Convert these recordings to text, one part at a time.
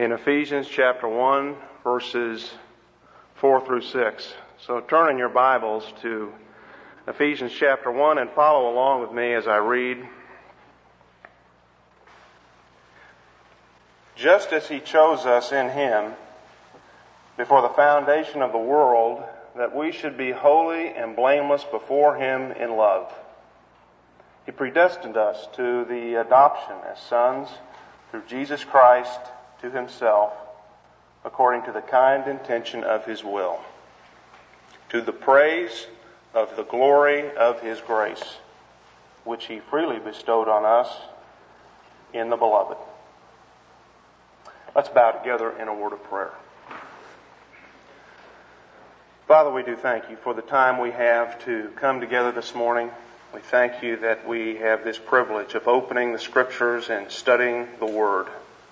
in Ephesians chapter 1, verses 4 through 6. So turn in your Bibles to Ephesians chapter 1 and follow along with me as I read. Just as He chose us in Him before the foundation of the world, that we should be holy and blameless before Him in love. He predestined us to the adoption as sons through Jesus Christ to Himself, according to the kind intention of His will, to the praise of the glory of His grace, which He freely bestowed on us in the Beloved. Let's bow together in a word of prayer. Father, we do thank You for the time we have to come together this morning. We thank You that we have this privilege of opening the Scriptures and studying the Word.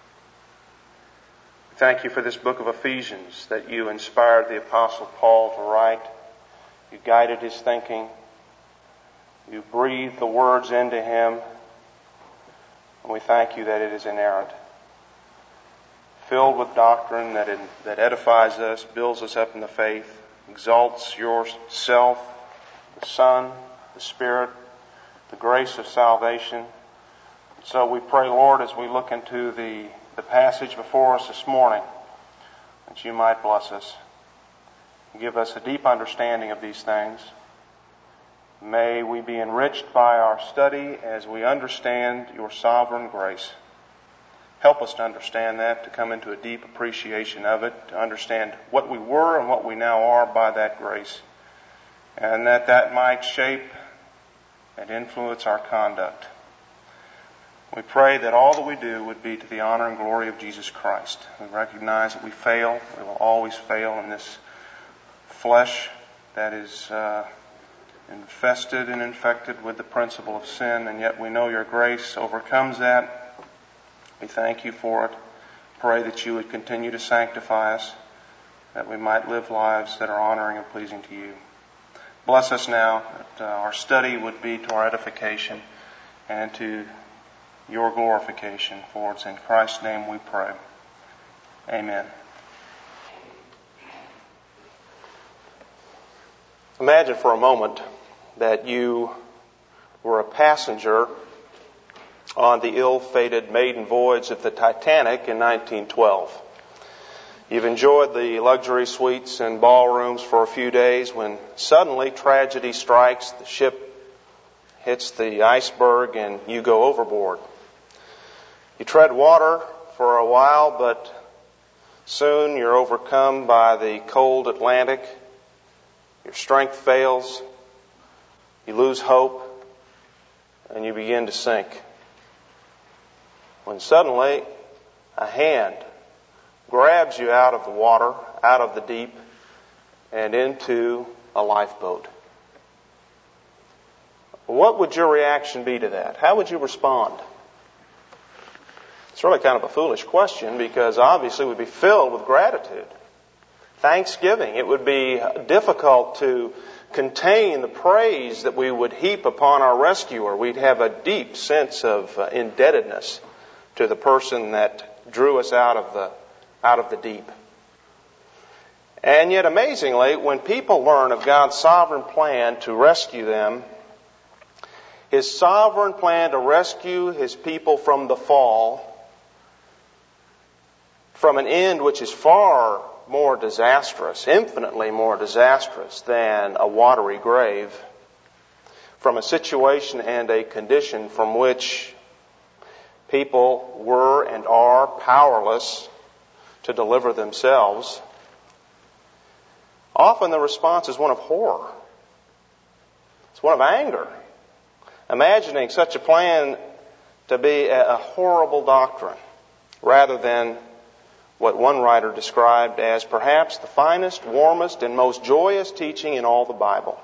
Thank You for this book of Ephesians that You inspired the Apostle Paul to write. You guided his thinking. You breathed the words into him. And we thank You that it is inerrant, filled with doctrine that edifies us, builds us up in the faith, exalts Yourself, the Son, the Spirit, the grace of salvation. So we pray, Lord, as we look into the passage before us this morning, that You might bless us. Give us a deep understanding of these things. May we be enriched by our study as we understand Your sovereign grace. Help us to understand that, to come into a deep appreciation of it, to understand what we were and what we now are by that grace, and that might shape and influence our conduct. We pray that all that we do would be to the honor and glory of Jesus Christ. We recognize that we fail. We will always fail in this flesh that is infested and infected with the principle of sin, and yet we know Your grace overcomes that. We thank You for it. Pray that You would continue to sanctify us, that we might live lives that are honoring and pleasing to You. Bless us now, that our study would be to our edification and to Your glorification. For it's in Christ's name we pray. Amen. Imagine for a moment that you were a passenger on the ill-fated maiden voyage of the Titanic in 1912. You've enjoyed the luxury suites and ballrooms for a few days when suddenly tragedy strikes, the ship hits the iceberg, and you go overboard. You tread water for a while, but soon you're overcome by the cold Atlantic. Your strength fails. You lose hope, and you begin to sink. When suddenly a hand grabs you out of the water, out of the deep, and into a lifeboat. What would your reaction be to that? How would you respond? It's really kind of a foolish question, because obviously we'd be filled with gratitude, thanksgiving. It would be difficult to contain the praise that we would heap upon our rescuer. We'd have a deep sense of indebtedness to the person that drew us out of the deep. And yet, amazingly, when people learn of God's sovereign plan to rescue them, His sovereign plan to rescue His people from the fall, from an end which is far more disastrous, infinitely more disastrous than a watery grave, from a situation and a condition from which people were and are powerless to deliver themselves, often the response is one of horror. It's one of anger. Imagining such a plan to be a horrible doctrine, rather than what one writer described as perhaps the finest, warmest, and most joyous teaching in all the Bible.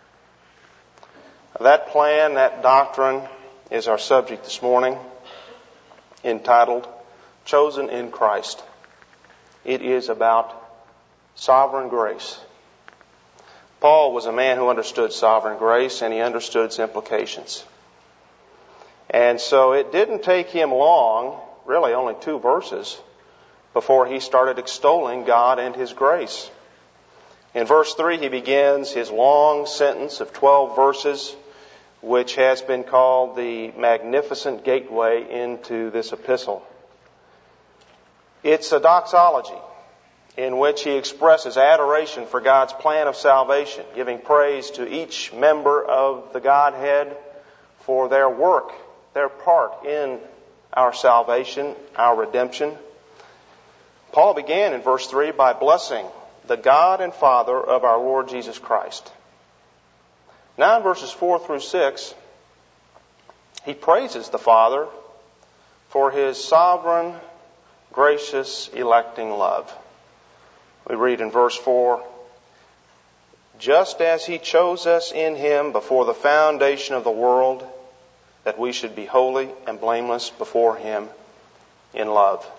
That plan, that doctrine, is our subject this morning, entitled Chosen in Christ. It is about sovereign grace. Paul was a man who understood sovereign grace, and he understood its implications. And so it didn't take him long, really only 2 verses, before he started extolling God and His grace. In verse 3, he begins his long sentence of 12 verses, which has been called the magnificent gateway into this epistle. It's a doxology in which he expresses adoration for God's plan of salvation, giving praise to each member of the Godhead for their work, their part in our salvation, our redemption. Paul began in verse 3 by blessing the God and Father of our Lord Jesus Christ. Now in verses 4 through 6, he praises the Father for His sovereign, gracious, electing love. We read in verse 4, just as He chose us in Him before the foundation of the world, that we should be holy and blameless before Him in love.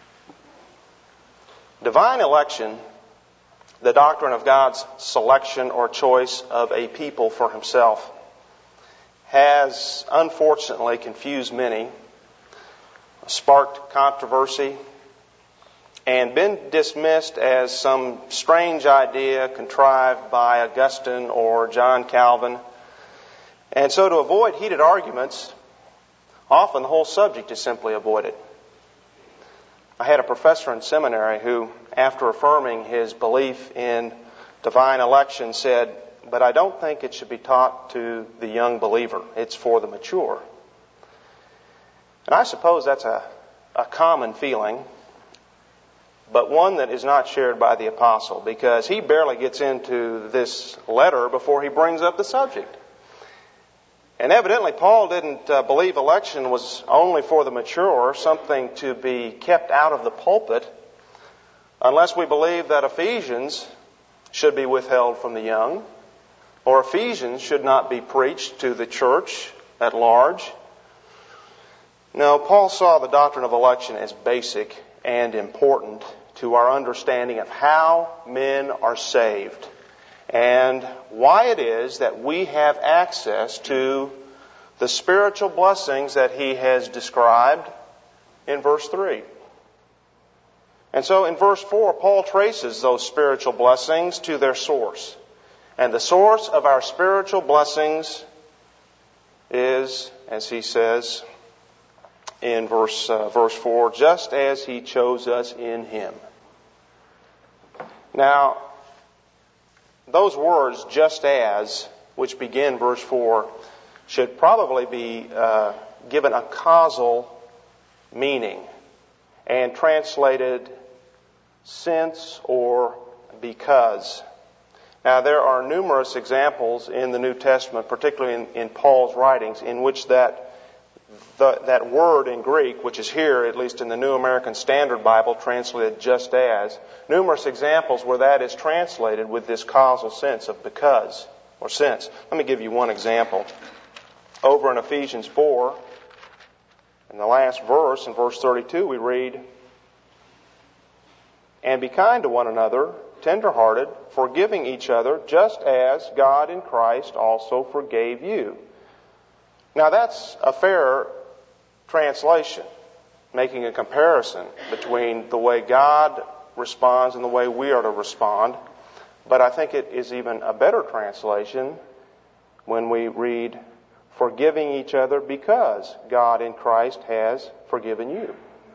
Divine election, the doctrine of God's selection or choice of a people for Himself, has unfortunately confused many, sparked controversy, and been dismissed as some strange idea contrived by Augustine or John Calvin. And so to avoid heated arguments, often the whole subject is simply avoided. I had a professor in seminary who, after affirming his belief in divine election, said, but I don't think it should be taught to the young believer. It's for the mature. And I suppose that's a common feeling, but one that is not shared by the apostle, because he barely gets into this letter before he brings up the subject. And evidently Paul didn't believe election was only for the mature, something to be kept out of the pulpit, unless we believe that Ephesians should be withheld from the young, or Ephesians should not be preached to the church at large. No, Paul saw the doctrine of election as basic and important to our understanding of how men are saved and why it is that we have access to the spiritual blessings that he has described in verse 3. And so in verse 4, Paul traces those spiritual blessings to their source. And the source of our spiritual blessings is, as he says in verse 4, just as He chose us in Him. Now, those words, just as, which begin verse 4, should probably be given a causal meaning and translated since or because. Now, there are numerous examples in the New Testament, particularly in Paul's writings, in which that word in Greek, which is here, at least in the New American Standard Bible, translated just as, numerous examples where that is translated with this causal sense of because or since. Let me give you one example. Over in Ephesians 4, in the last verse, in verse 32, we read, and be kind to one another, tender-hearted, forgiving each other, just as God in Christ also forgave you. Now that's a fair translation, making a comparison between the way God responds and the way we are to respond. But I think it is even a better translation when we read, forgiving each other because God in Christ has forgiven you.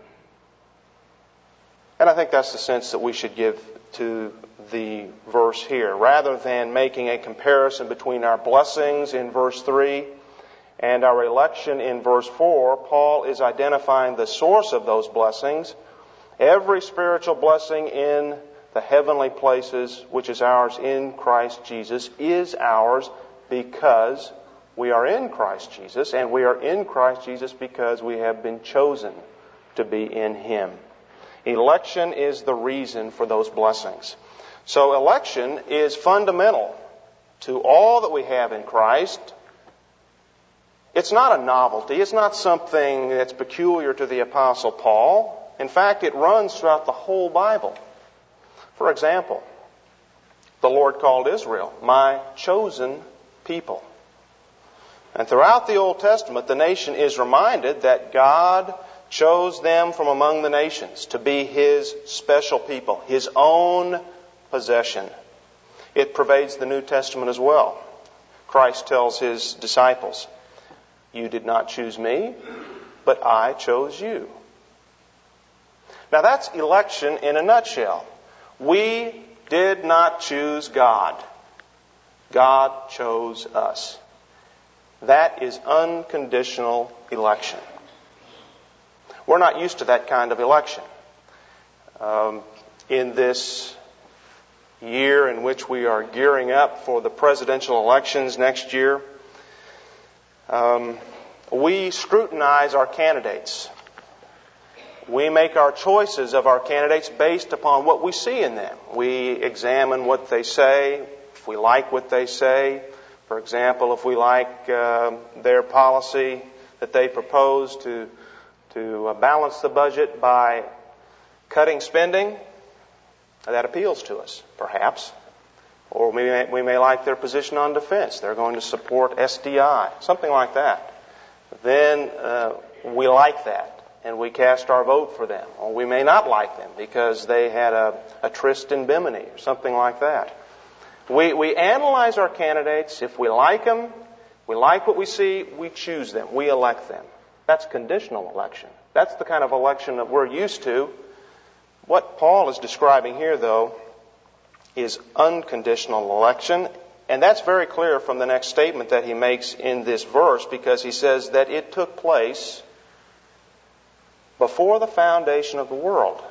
And I think that's the sense that we should give to the verse here. Rather than making a comparison between our blessings in verse 3 and our election in verse 4, Paul is identifying the source of those blessings. Every spiritual blessing in the heavenly places, which is ours in Christ Jesus, is ours because we are in Christ Jesus, and we are in Christ Jesus because we have been chosen to be in Him. Election is the reason for those blessings. So election is fundamental to all that we have in Christ. It's not a novelty. It's not something that's peculiar to the Apostle Paul. In fact, it runs throughout the whole Bible. For example, the Lord called Israel, my chosen people. And throughout the Old Testament, the nation is reminded that God chose them from among the nations to be His special people, His own possession. It pervades the New Testament as well. Christ tells His disciples, "You did not choose me, but I chose you." Now that's election in a nutshell. We did not choose God. God chose us. That is unconditional election. We're not used to that kind of election. In this year in which we are gearing up for the presidential elections next year, we scrutinize our candidates. We make our choices of our candidates based upon what we see in them. We examine what they say, if we like what they say. For example, if we like their policy that they propose to balance the budget by cutting spending, that appeals to us, perhaps. Or we may like their position on defense. They're going to support SDI, something like that. Then we like that, and we cast our vote for them. Or we may not like them because they had a tryst in Bimini or something like that. We analyze our candidates. If we like them, we like what we see, we choose them, we elect them. That's conditional election. That's the kind of election that we're used to. What Paul is describing here, though, is unconditional election. And that's very clear from the next statement that he makes in this verse, because he says that it took place before the foundation of the world,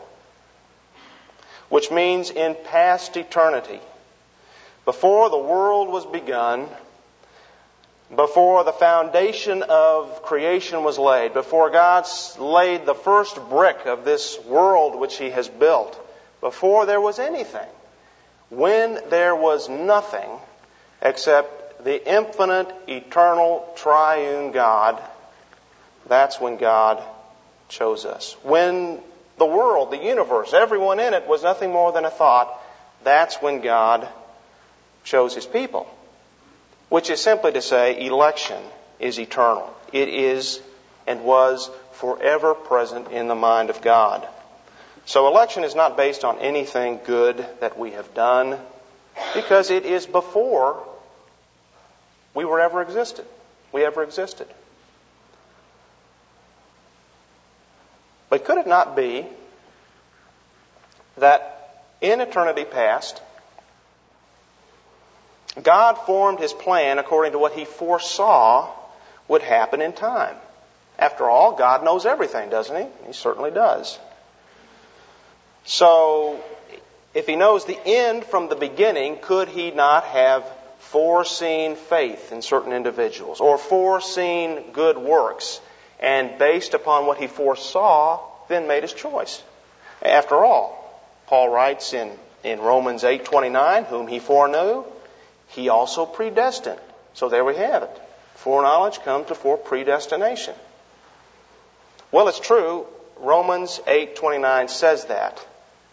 which means in past eternity. Before the world was begun, before the foundation of creation was laid, before God laid the first brick of this world which He has built, before there was anything, when there was nothing except the infinite, eternal, triune God, that's when God chose us. When the world, the universe, everyone in it was nothing more than a thought, that's when God chose His people. Which is simply to say, election is eternal. It is and was forever present in the mind of God. So election is not based on anything good that we have done, because it is before we ever existed. But could it not be that in eternity past, God formed His plan according to what He foresaw would happen in time? After all, God knows everything, doesn't He? He certainly does. So, if He knows the end from the beginning, could He not have foreseen faith in certain individuals, or foreseen good works, and based upon what He foresaw, then made His choice? After all, Paul writes in Romans 8:29, whom He foreknew, He also predestined. So there we have it. Foreknowledge comes before predestination. Well, it's true. Romans 8:29 says that.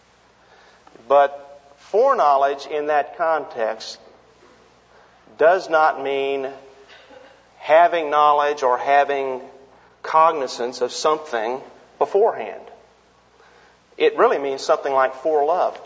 But foreknowledge in that context does not mean having knowledge or having cognizance of something beforehand. It really means something like foreloved.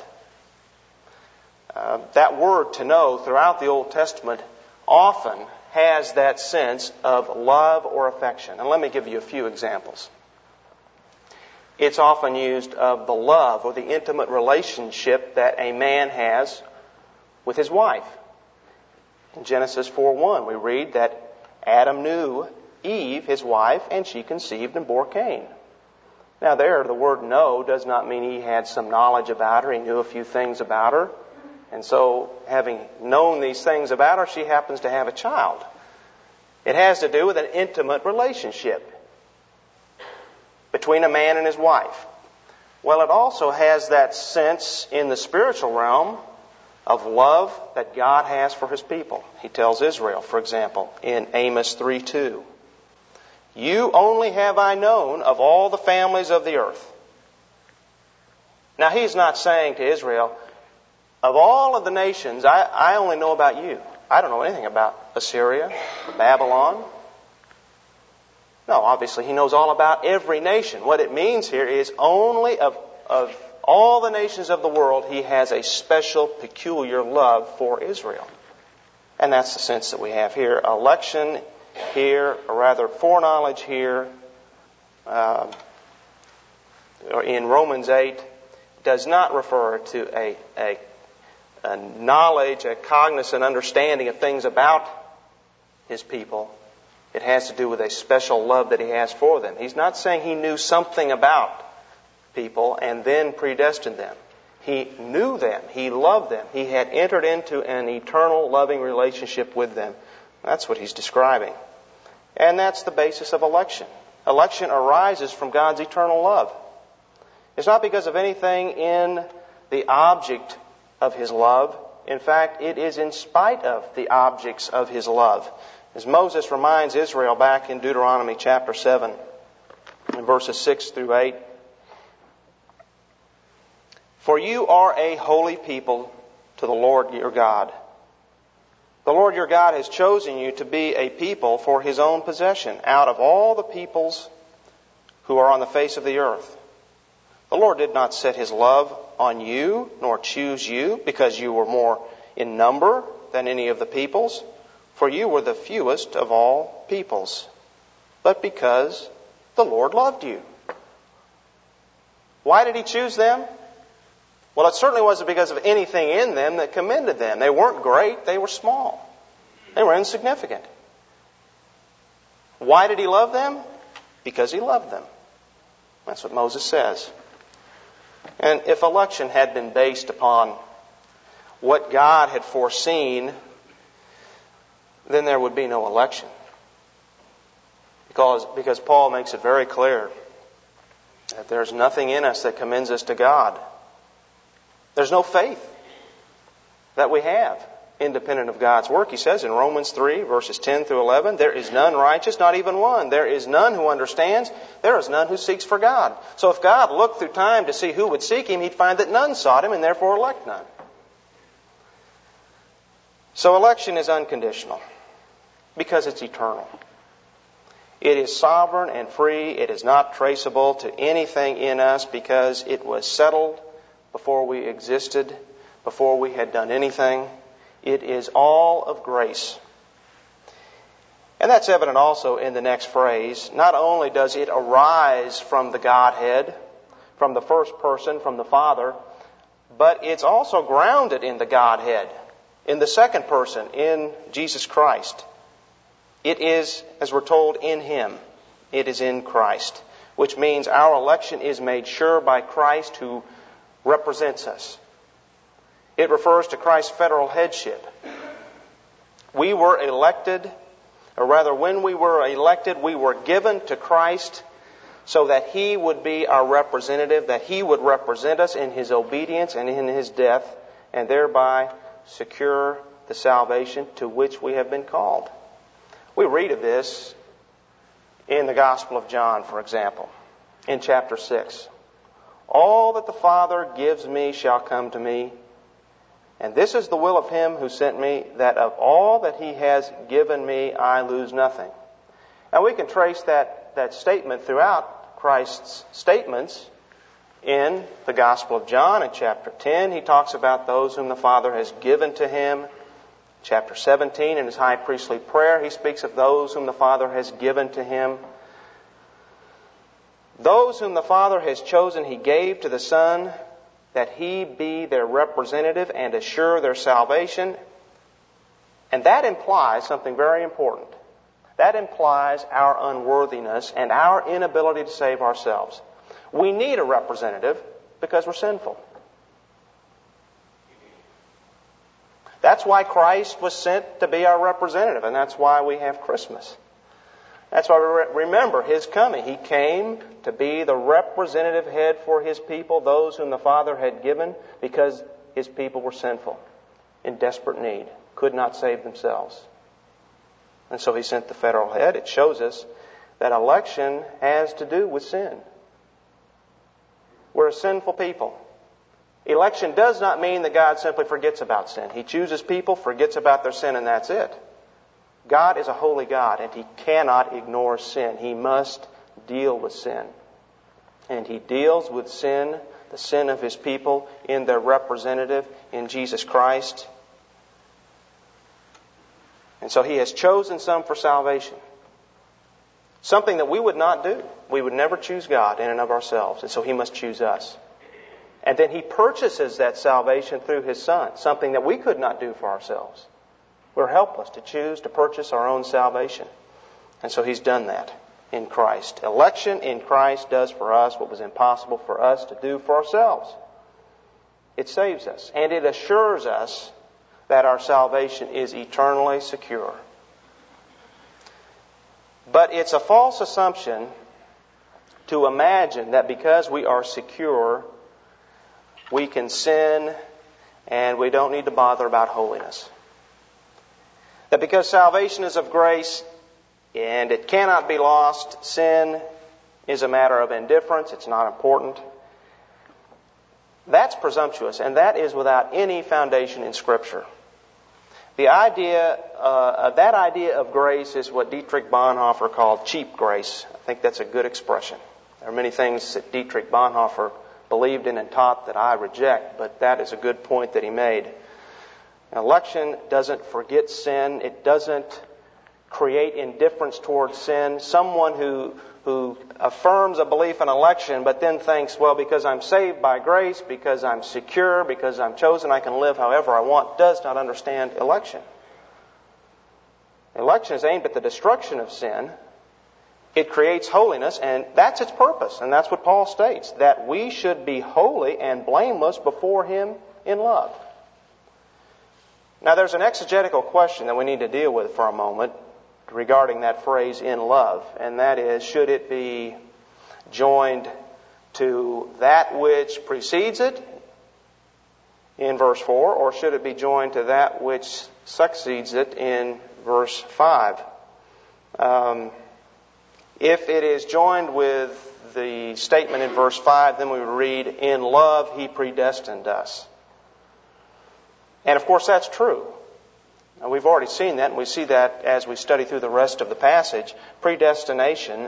That word to know throughout the Old Testament often has that sense of love or affection. And let me give you a few examples. It's often used of the love or the intimate relationship that a man has with his wife. In Genesis 4:1, we read that Adam knew Eve, his wife, and she conceived and bore Cain. Now there, the word know does not mean he had some knowledge about her. He knew a few things about her. And so, having known these things about her, she happens to have a child. It has to do with an intimate relationship between a man and his wife. Well, it also has that sense in the spiritual realm of love that God has for His people. He tells Israel, for example, in Amos 3:2, "You only have I known of all the families of the earth." Now, He's not saying to Israel, of all of the nations, I only know about you. I don't know anything about Assyria, Babylon. No, obviously He knows all about every nation. What it means here is only of all the nations of the world, He has a special, peculiar love for Israel. And that's the sense that we have here. Election here, or rather foreknowledge here, in Romans 8, does not refer to a knowledge, a cognizant understanding of things about His people. It has to do with a special love that He has for them. He's not saying He knew something about people and then predestined them. He knew them. He loved them. He had entered into an eternal loving relationship with them. That's what He's describing. And that's the basis of election. Election arises from God's eternal love. It's not because of anything in the object of His love. In fact, it is in spite of the objects of His love. As Moses reminds Israel back in Deuteronomy chapter 7, in verses 6 through 8, "For you are a holy people to the Lord your God. The Lord your God has chosen you to be a people for His own possession out of all the peoples who are on the face of the earth. The Lord did not set His love on you, nor choose you, because you were more in number than any of the peoples, for you were the fewest of all peoples, but because the Lord loved you." Why did He choose them? Well, it certainly wasn't because of anything in them that commended them. They weren't great, they were small. They were insignificant. Why did He love them? Because He loved them. That's what Moses says. And if election had been based upon what God had foreseen, then there would be no election. Because Paul makes it very clear that there's nothing in us that commends us to God. There's no faith that we have independent of God's work. He says in Romans 3, verses 10 through 11, "There is none righteous, not even one. There is none who understands. There is none who seeks for God." So if God looked through time to see who would seek Him, He'd find that none sought Him and therefore elect none. So election is unconditional because it's eternal. It is sovereign and free. It is not traceable to anything in us because it was settled before we existed, before we had done anything. It is all of grace. And that's evident also in the next phrase. Not only does it arise from the Godhead, from the first person, from the Father, but it's also grounded in the Godhead, in the second person, in Jesus Christ. It is, as we're told, in Him. It is in Christ, which means our election is made sure by Christ who represents us. It refers to Christ's federal headship. We were elected, or rather when we were elected, we were given to Christ so that He would be our representative, that He would represent us in His obedience and in His death, and thereby secure the salvation to which we have been called. We read of this in the Gospel of John, for example, in chapter 6. "All that the Father gives me shall come to me, and this is the will of Him who sent me, that of all that He has given me I lose nothing." Now we can trace that statement throughout Christ's statements. In the Gospel of John, in chapter 10, He talks about those whom the Father has given to Him. Chapter 17, in His high priestly prayer, He speaks of those whom the Father has given to Him. Those whom the Father has chosen, He gave to the Son, that He be their representative and assure their salvation. And that implies something very important. That implies our unworthiness and our inability to save ourselves. We need a representative because we're sinful. That's why Christ was sent to be our representative, and that's why we have Christmas. That's why we remember His coming. He came to be the representative head for His people, those whom the Father had given, because His people were sinful, in desperate need, could not save themselves. And so He sent the federal head. It shows us that election has to do with sin. We're a sinful people. Election does not mean that God simply forgets about sin. He chooses people, forgets about their sin, and that's it. God is a holy God, and He cannot ignore sin. He must deal with sin. And He deals with sin, the sin of His people, in their representative, in Jesus Christ. And so He has chosen some for salvation. Something that we would not do. We would never choose God in and of ourselves, and so He must choose us. And then He purchases that salvation through His Son, something that we could not do for ourselves. We're helpless to choose to purchase our own salvation. And so He's done that in Christ. Election in Christ does for us what was impossible for us to do for ourselves. It saves us, and it assures us that our salvation is eternally secure. But it's a false assumption to imagine that because we are secure, we can sin and we don't need to bother about holiness. That because salvation is of grace and it cannot be lost, sin is a matter of indifference, it's not important. That's presumptuous, and that is without any foundation in Scripture. That idea of grace is what Dietrich Bonhoeffer called cheap grace. I think that's a good expression. There are many things that Dietrich Bonhoeffer believed in and taught that I reject, but that is a good point that he made. Election doesn't forget sin. It doesn't create indifference towards sin. Someone who affirms a belief in election but then thinks, well, because I'm saved by grace, because I'm secure, because I'm chosen, I can live however I want, does not understand election. Election is aimed at the destruction of sin. It creates holiness, and that's its purpose. And that's what Paul states, that we should be holy and blameless before Him in love. Now, there's an exegetical question that we need to deal with for a moment regarding that phrase, in love, and that is, should it be joined to that which precedes it in verse 4, or should it be joined to that which succeeds it in verse 5? If it is joined with the statement in verse 5, then we read, in love He predestined us. And of course that's true. Now, we've already seen that, and we see that as we study through the rest of the passage. Predestination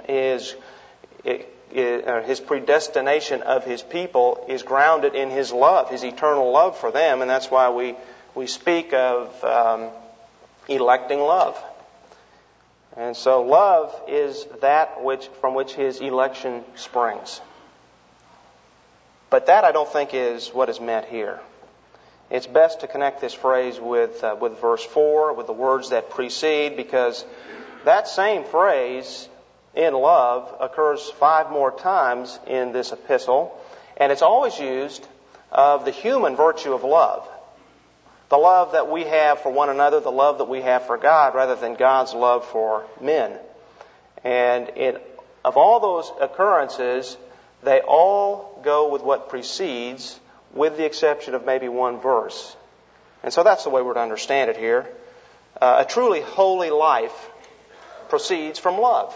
His predestination of His people is grounded in His love, His eternal love for them, and that's why we speak of electing love. And so love is that from which His election springs. But that I don't think is what is meant here. It's best to connect this phrase with verse 4, with the words that precede, because that same phrase, in love, occurs 5 more times in this epistle, and it's always used of the human virtue of love. The love that we have for one another, the love that we have for God, rather than God's love for men. And of all those occurrences, they all go with what precedes, with the exception of maybe one verse. And so that's the way we're to understand it here. A truly holy life proceeds from love.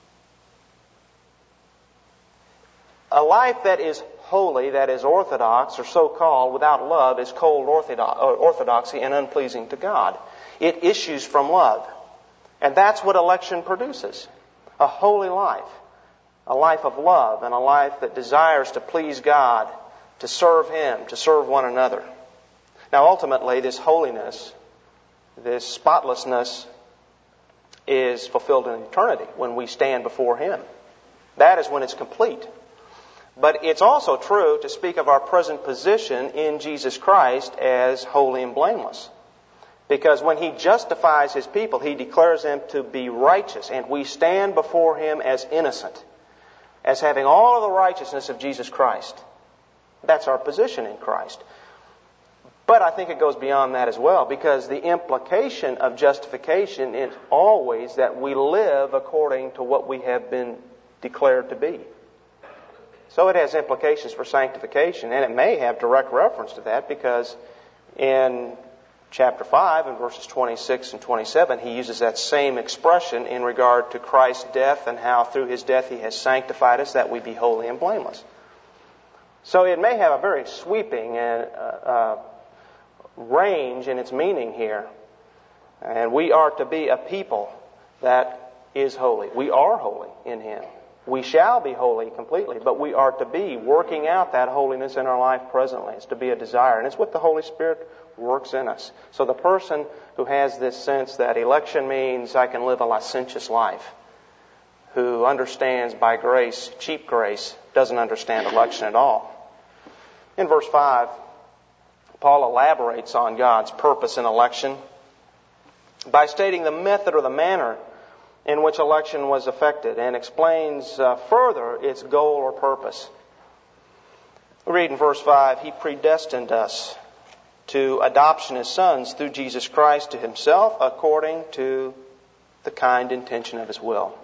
A life that is holy, that is orthodox, or so-called, without love, is cold orthodoxy and unpleasing to God. It issues from love. And that's what election produces. A holy life. A life of love, and a life that desires to please God, to serve Him, to serve one another. Now ultimately, this holiness, this spotlessness, is fulfilled in eternity when we stand before Him. That is when it's complete. But it's also true to speak of our present position in Jesus Christ as holy and blameless. Because when He justifies His people, He declares them to be righteous, and we stand before Him as innocent, as having all of the righteousness of Jesus Christ. That's our position in Christ. But I think it goes beyond that as well, because the implication of justification is always that we live according to what we have been declared to be. So it has implications for sanctification, and it may have direct reference to that, because in chapter 5, in verses 26 and 27, he uses that same expression in regard to Christ's death and how through His death He has sanctified us that we be holy and blameless. So it may have a very sweeping range in its meaning here. And we are to be a people that is holy. We are holy in Him. We shall be holy completely, but we are to be working out that holiness in our life presently. It's to be a desire, and it's what the Holy Spirit works in us. So the person who has this sense that election means I can live a licentious life, who understands by grace, cheap grace, doesn't understand election at all. In verse 5, Paul elaborates on God's purpose in election by stating the method or the manner in which election was effected, and explains further its goal or purpose. We read in verse 5, He predestined us to adoption as sons through Jesus Christ to Himself according to the kind intention of His will.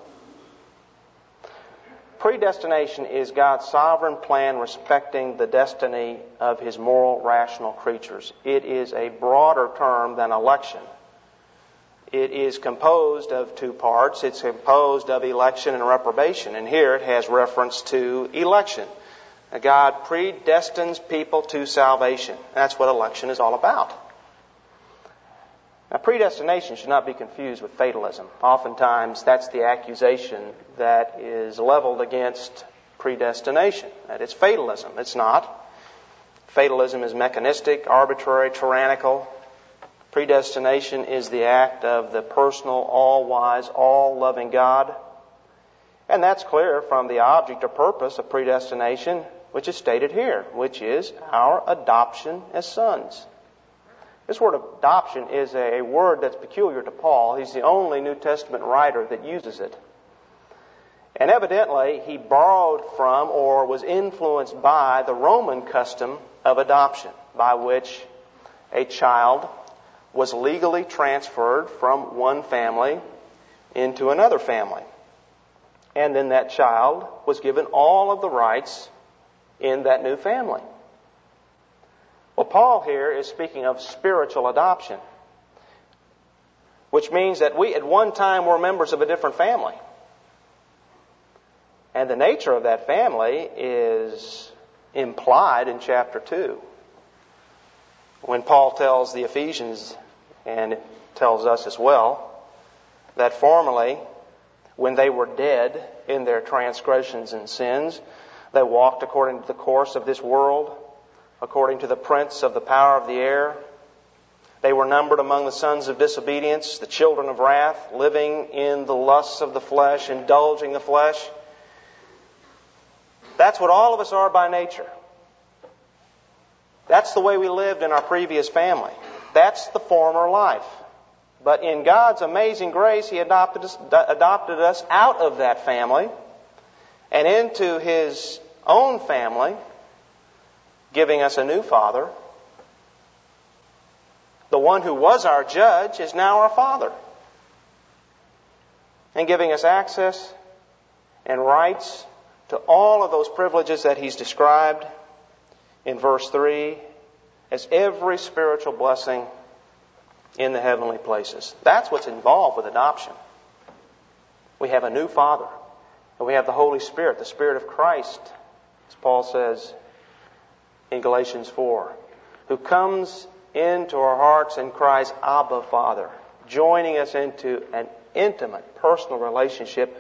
Predestination is God's sovereign plan respecting the destiny of His moral, rational creatures. It is a broader term than election. It is composed of two parts. It's composed of election and reprobation. And here it has reference to election. God predestines people to salvation. That's what election is all about. Now, predestination should not be confused with fatalism. Oftentimes, that's the accusation that is leveled against predestination. That it's fatalism. It's not. Fatalism is mechanistic, arbitrary, tyrannical. Predestination is the act of the personal, all-wise, all-loving God. And that's clear from the object or purpose of predestination, which is stated here, which is our adoption as sons. This word adoption is a word that's peculiar to Paul. He's the only New Testament writer that uses it. And evidently, he borrowed from or was influenced by the Roman custom of adoption, by which a child was legally transferred from one family into another family. And then that child was given all of the rights in that new family. Well, Paul here is speaking of spiritual adoption, which means that we at one time were members of a different family. And the nature of that family is implied in chapter 2. When Paul tells the Ephesians, and it tells us as well, that formerly, when they were dead in their transgressions and sins, they walked according to the course of this world, according to the prince of the power of the air. They were numbered among the sons of disobedience, the children of wrath, living in the lusts of the flesh, indulging the flesh. That's what all of us are by nature. That's the way we lived in our previous family. That's the former life. But in God's amazing grace, He adopted us out of that family and into His own family, giving us a new Father. The one who was our judge is now our Father, and giving us access and rights to all of those privileges that He's described in verse 3 as every spiritual blessing in the heavenly places. That's what's involved with adoption. We have a new Father, and we have the Holy Spirit, the Spirit of Christ, as Paul says in Galatians 4, who comes into our hearts and cries, Abba, Father, joining us into an intimate, personal relationship,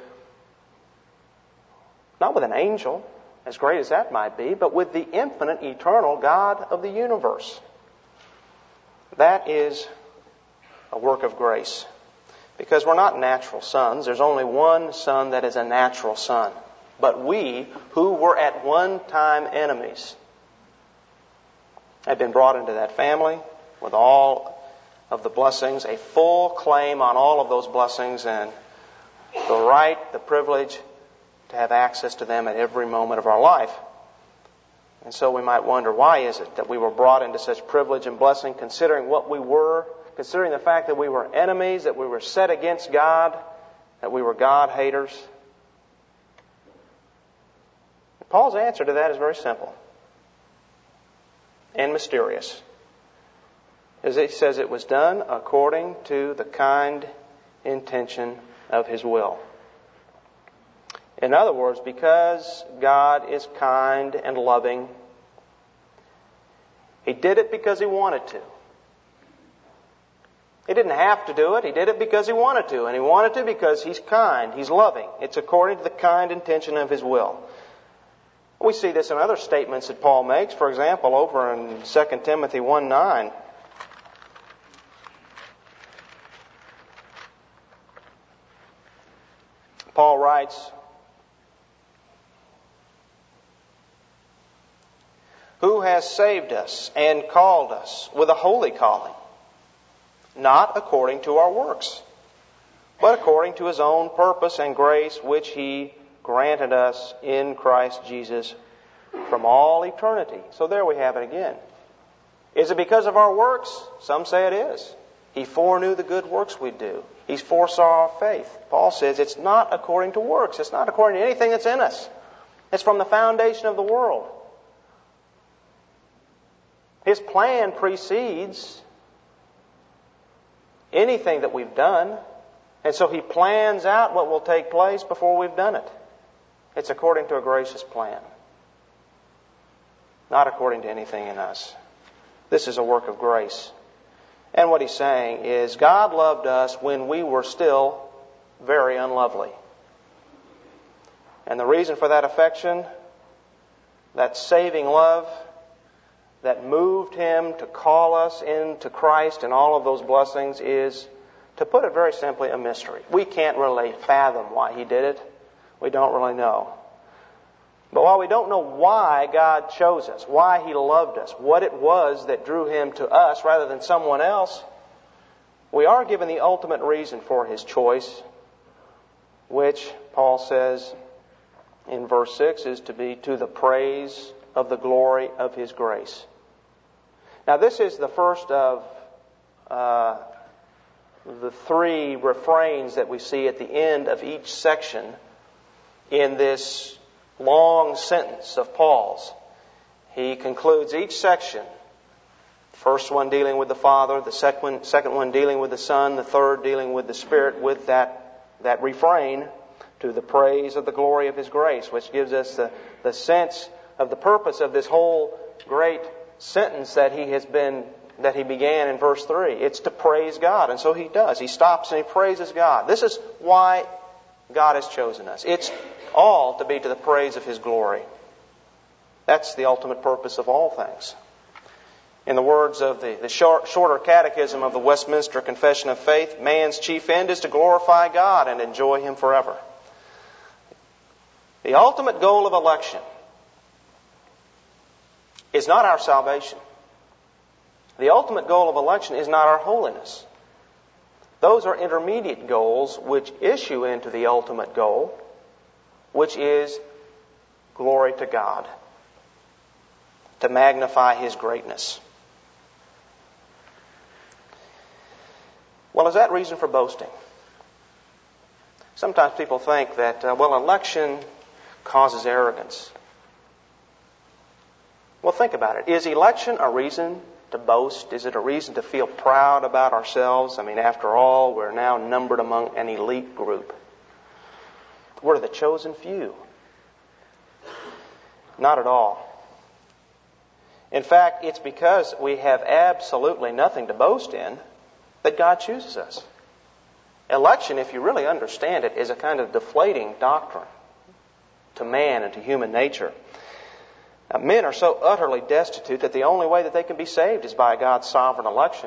not with an angel, as great as that might be, but with the infinite, eternal God of the universe. That is a work of grace. Because we're not natural sons. There's only one son that is a natural son. But we, who were at one time enemies, have been brought into that family with all of the blessings, a full claim on all of those blessings, and the right, the privilege to have access to them at every moment of our life. And so we might wonder, why is it that we were brought into such privilege and blessing, considering what we were, considering the fact that we were enemies, that we were set against God, that we were God-haters? Paul's answer to that is very simple and mysterious. As he says, it was done according to the kind intention of His will. In other words, because God is kind and loving, He did it because He wanted to. He didn't have to do it. He did it because He wanted to. And He wanted to because He's kind. He's loving. It's according to the kind intention of His will. We see this in other statements that Paul makes. For example, over in 2 Timothy 1:9. Paul writes, "Who has saved us and called us with a holy calling, not according to our works, but according to His own purpose and grace, which He granted us in Christ Jesus from all eternity." So there we have it again. Is it because of our works? Some say it is. He foreknew the good works we'd do. He foresaw our faith. Paul says it's not according to works. It's not according to anything that's in us. It's from the foundation of the world. His plan precedes anything that we've done. And so He plans out what will take place before we've done it. It's according to a gracious plan, not according to anything in us. This is a work of grace. And what he's saying is God loved us when we were still very unlovely. And the reason for that affection, that saving love, that moved Him to call us into Christ and all of those blessings is, to put it very simply, a mystery. We can't really fathom why He did it. We don't really know. But while we don't know why God chose us, why He loved us, what it was that drew Him to us rather than someone else, we are given the ultimate reason for His choice, which Paul says in verse 6 is to be to the praise of the glory of His grace. Now this is the first of the three refrains that we see at the end of each section in this long sentence of Paul's. He concludes each section, the first one dealing with the Father, the second one dealing with the Son, the third dealing with the Spirit, with that refrain, to the praise of the glory of His grace, which gives us the sense of the purpose of this whole great sentence that he began in verse 3. It's to praise God. And so he does. He stops and he praises God. This is why God has chosen us. It's all to be to the praise of His glory. That's the ultimate purpose of all things. In the words of the shorter catechism of the Westminster Confession of Faith, man's chief end is to glorify God and enjoy Him forever. The ultimate goal of election is not our salvation. The ultimate goal of election is not our holiness. Those are intermediate goals which issue into the ultimate goal, which is glory to God, to magnify His greatness. Well, is that reason for boasting? Sometimes people think that, election causes arrogance. Well, think about it. Is election a reason to boast? Is it a reason to feel proud about ourselves? I mean, after all, we're now numbered among an elite group. We're the chosen few. Not at all. In fact, it's because we have absolutely nothing to boast in that God chooses us. Election, if you really understand it, is a kind of deflating doctrine to man and to human nature. Now, men are so utterly destitute that the only way that they can be saved is by God's sovereign election.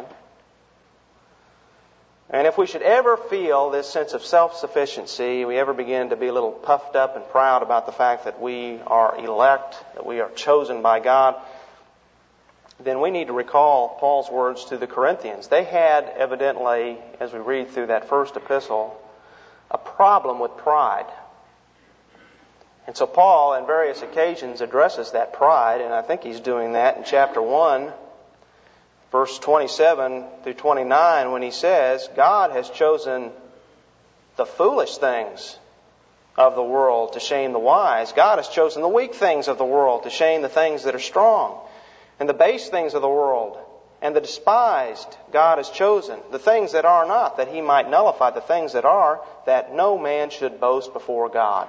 And if we should ever feel this sense of self-sufficiency, we ever begin to be a little puffed up and proud about the fact that we are elect, that we are chosen by God, then we need to recall Paul's words to the Corinthians. They had evidently, as we read through that first epistle, a problem with pride. And so Paul, on various occasions, addresses that pride, and I think he's doing that in chapter 1, verse 27 through 29, when he says, God has chosen the foolish things of the world to shame the wise. God has chosen the weak things of the world to shame the things that are strong. And the base things of the world and the despised God has chosen, the things that are not, that He might nullify the things that are, that no man should boast before God.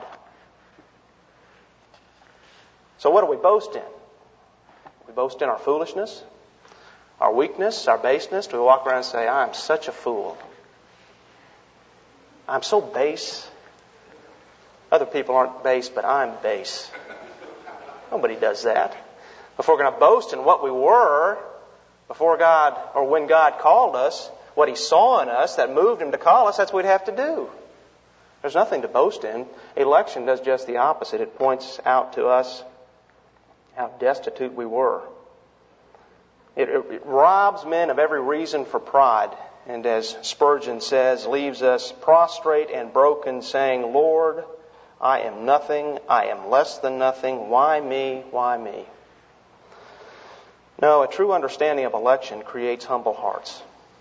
So what do we boast in? We boast in our foolishness. our weakness, our baseness? Do we walk around and say, I'm such a fool? I'm so base. Other people aren't base, but I'm base. Nobody does that. If we're going to boast in what we were before God, or when God called us, what He saw in us that moved Him to call us, that's what we'd have to do. There's nothing to boast in. Election does just the opposite. It points out to us how destitute we were. It robs men of every reason for pride. And as Spurgeon says, leaves us prostrate and broken, saying, Lord, I am nothing. I am less than nothing. Why me? Why me? No, a true understanding of election creates humble hearts.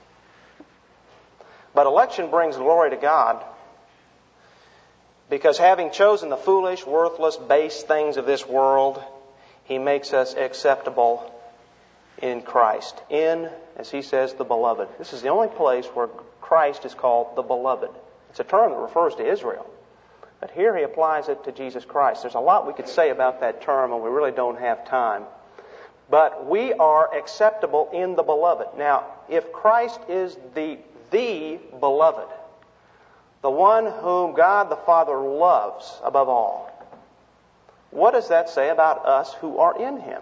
But election brings glory to God because having chosen the foolish, worthless, base things of this world, He makes us acceptable in Christ. In, as He says, the beloved. This is the only place where Christ is called the beloved. It's a term that refers to Israel. But here He applies it to Jesus Christ. There's a lot we could say about that term, and we really don't have time. But we are acceptable in the beloved. Now, if Christ is the beloved, the one whom God the Father loves above all, what does that say about us who are in Him?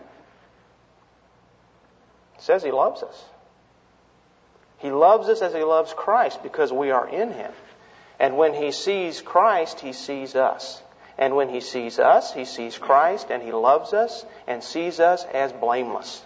It says He loves us. He loves us as He loves Christ because we are in Him. And when He sees Christ, He sees us. And when He sees us, He sees Christ, and He loves us and sees us as blameless.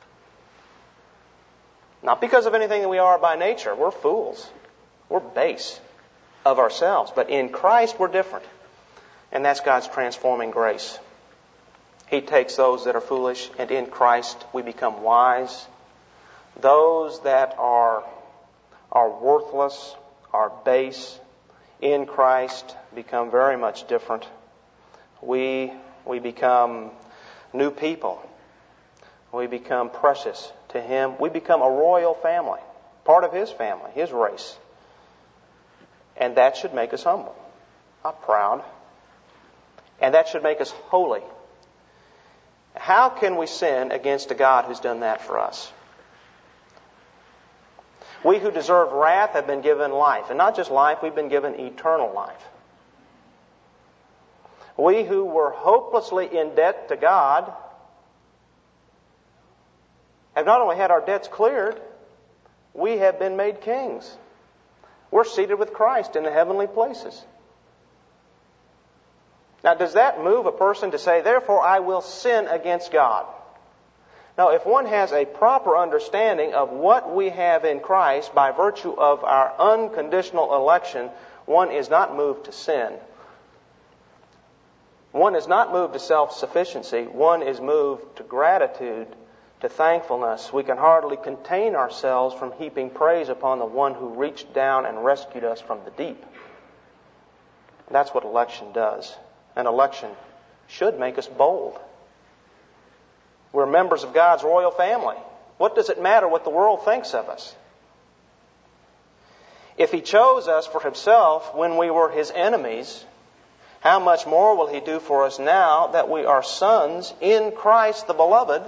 Not because of anything that we are by nature. We're fools. We're base of ourselves. But in Christ, we're different. And that's God's transforming grace. He takes those that are foolish, and in Christ we become wise. Those that are worthless, are base, in Christ become very much different. We become new people. We become precious to Him. We become a royal family, part of His family, His race. And that should make us humble, not proud. And that should make us holy. How can we sin against a God who's done that for us? We who deserve wrath have been given life. And not just life, we've been given eternal life. We who were hopelessly in debt to God have not only had our debts cleared, we have been made kings. We're seated with Christ in the heavenly places. Now, does that move a person to say, therefore I will sin against God? Now, if one has a proper understanding of what we have in Christ by virtue of our unconditional election, one is not moved to sin. One is not moved to self-sufficiency. One is moved to gratitude, to thankfulness. We can hardly contain ourselves from heaping praise upon the one who reached down and rescued us from the deep. That's what election does. An election should make us bold. We're members of God's royal family. What does it matter what the world thinks of us? If He chose us for Himself when we were His enemies, how much more will He do for us now that we are sons in Christ the beloved?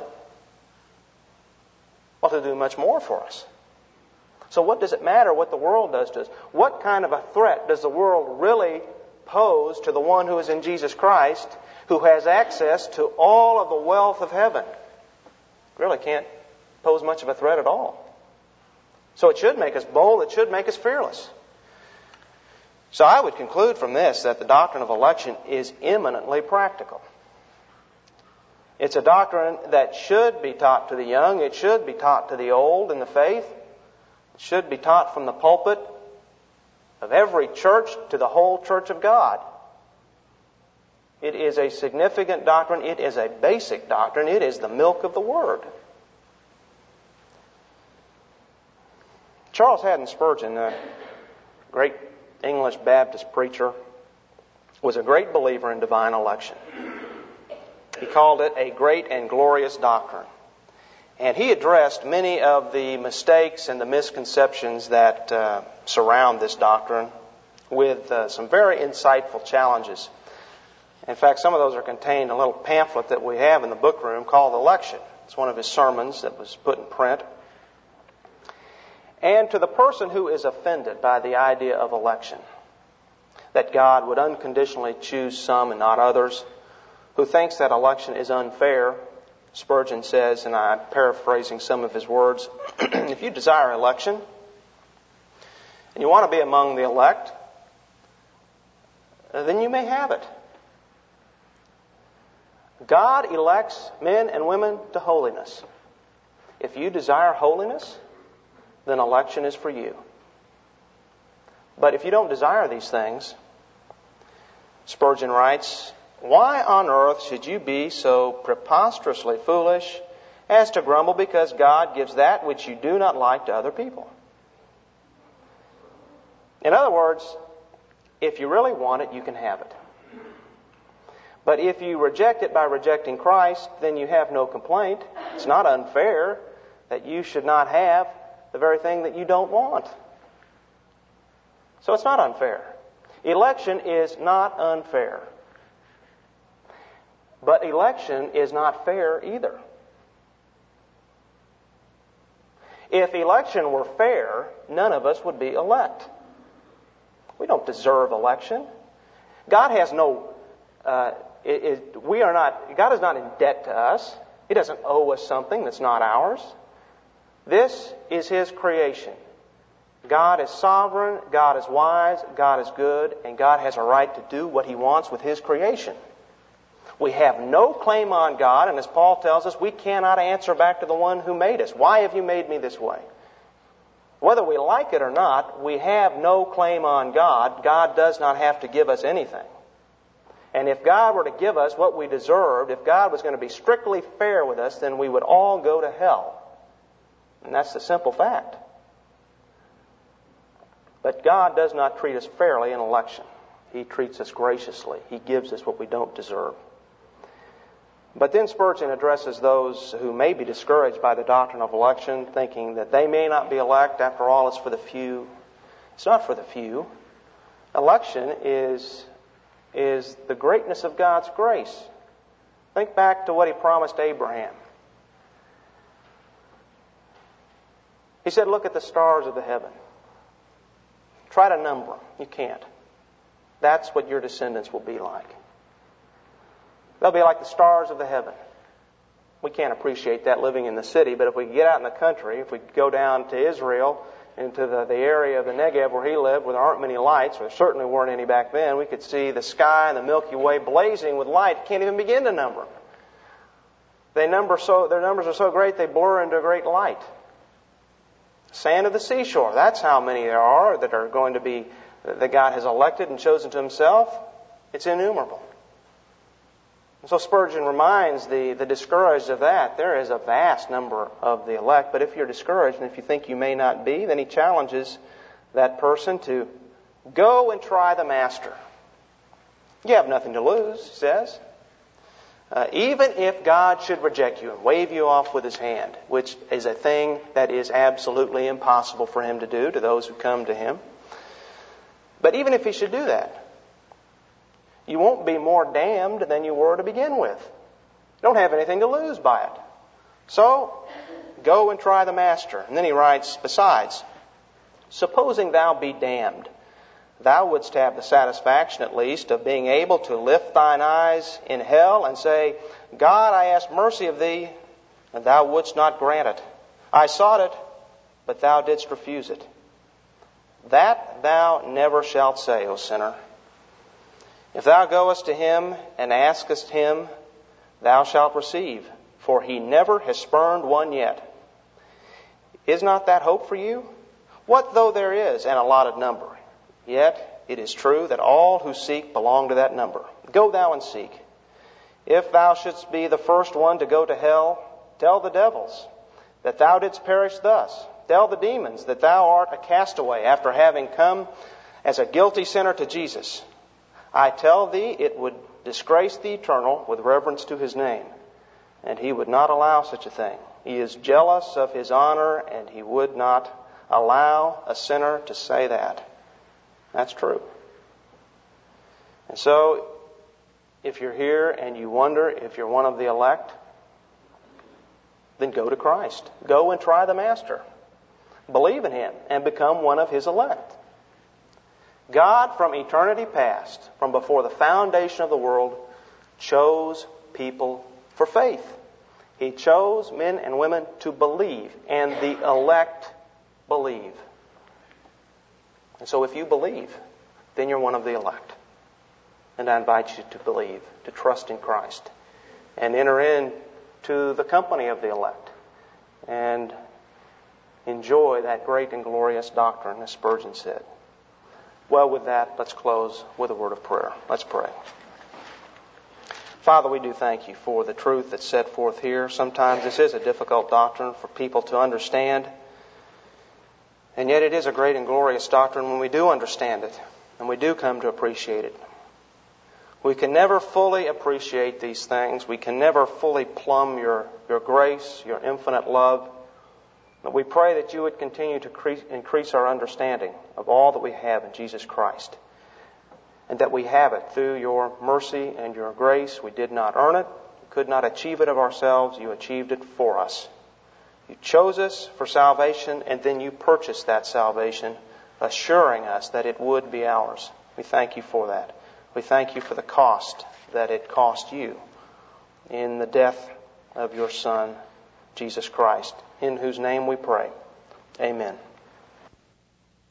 Well, He'll do much more for us. So what does it matter what the world does to us? What kind of a threat does the world really pose to the one who is in Jesus Christ, who has access to all of the wealth of heaven? Really can't pose much of a threat at all. So it should make us bold. It should make us fearless. So I would conclude from this that the doctrine of election is eminently practical. It's a doctrine that should be taught to the young. It should be taught to the old in the faith. It should be taught from the pulpit of every church to the whole church of God. It is a significant doctrine. It is a basic doctrine. It is the milk of the Word. Charles Haddon Spurgeon, a great English Baptist preacher, was a great believer in divine election. He called it a great and glorious doctrine. And he addressed many of the mistakes and the misconceptions that surround this doctrine with some very insightful challenges. In fact, some of those are contained in a little pamphlet that we have in the book room called Election. It's one of his sermons that was put in print. And to the person who is offended by the idea of election, that God would unconditionally choose some and not others, who thinks that election is unfair, Spurgeon says, and I'm paraphrasing some of his words, if you desire election and you want to be among the elect, then you may have it. God elects men and women to holiness. If you desire holiness, then election is for you. But if you don't desire these things, Spurgeon writes, why on earth should you be so preposterously foolish as to grumble because God gives that which you do not like to other people? In other words, if you really want it, you can have it. But if you reject it by rejecting Christ, then you have no complaint. It's not unfair that you should not have the very thing that you don't want. So it's not unfair. Election is not unfair. But election is not fair either. If election were fair, none of us would be elect. We don't deserve election. God has no... God is not in debt to us. He doesn't owe us something that's not ours. This is His creation. God is sovereign, God is wise, God is good, and God has a right to do what He wants with His creation. We have no claim on God, and as Paul tells us, we cannot answer back to the one who made us. Why have you made me this way? Whether we like it or not, we have no claim on God. God does not have to give us anything. And if God were to give us what we deserved, if God was going to be strictly fair with us, then we would all go to hell. And that's the simple fact. But God does not treat us fairly in election. He treats us graciously. He gives us what we don't deserve. But then Spurgeon addresses those who may be discouraged by the doctrine of election, thinking that they may not be elect. After all, it's for the few. It's not for the few. Election is the greatness of God's grace. Think back to what He promised Abraham. He said, look at the stars of the heaven. Try to number them. You can't. That's what your descendants will be like. They'll be like the stars of the heaven. We can't appreciate that living in the city, but if we get out in the country, if we go down to Israel, into the area of the Negev where he lived, where there aren't many lights, or there certainly weren't any back then, we could see the sky and the Milky Way blazing with light. Can't even begin to number them. Their numbers are so great they blur into a great light. Sand of the seashore, that's how many there are that are going to be, that God has elected and chosen to Himself. It's innumerable. And so Spurgeon reminds the discouraged of that. There is a vast number of the elect, but if you're discouraged and if you think you may not be, then he challenges that person to go and try the Master. You have nothing to lose, he says. Even if God should reject you and wave you off with His hand, which is a thing that is absolutely impossible for Him to do to those who come to Him. But even if He should do that, you won't be more damned than you were to begin with. You don't have anything to lose by it. So, go and try the Master. And then he writes, besides, supposing thou be damned, thou wouldst have the satisfaction, at least, of being able to lift thine eyes in hell and say, God, I ask mercy of thee, and thou wouldst not grant it. I sought it, but thou didst refuse it. That thou never shalt say, O sinner. If thou goest to Him and askest Him, thou shalt receive, for He never has spurned one yet. Is not that hope for you? What though there is an allotted number? Yet it is true that all who seek belong to that number. Go thou and seek. If thou shouldst be the first one to go to hell, tell the devils that thou didst perish thus. Tell the demons that thou art a castaway after having come as a guilty sinner to Jesus. I tell thee, it would disgrace the Eternal with reverence to His name, and He would not allow such a thing. He is jealous of His honor, and He would not allow a sinner to say that. That's true. And so, if you're here and you wonder if you're one of the elect, then go to Christ. Go and try the Master. believe in Him and become one of His elect. God, from eternity past, from before the foundation of the world, chose people for faith. He chose men and women to believe, and the elect believe. And so if you believe, then you're one of the elect. And I invite you to believe, to trust in Christ, and enter into the company of the elect, and enjoy that great and glorious doctrine, as Spurgeon said. Well, with that, let's close with a word of prayer. Let's pray. Father, we do thank You for the truth that's set forth here. Sometimes this is a difficult doctrine for people to understand, and yet it is a great and glorious doctrine when we do understand it, and we do come to appreciate it. We can never fully appreciate these things. We can never fully plumb Your grace, Your infinite love. But we pray that You would continue to increase our understanding of all that we have in Jesus Christ, and that we have it through Your mercy and Your grace. We did not earn it. We could not achieve it of ourselves. You achieved it for us. You chose us for salvation, and then You purchased that salvation, assuring us that it would be ours. We thank You for that. We thank You for the cost that it cost You in the death of Your Son, Jesus Christ, in whose name we pray. Amen.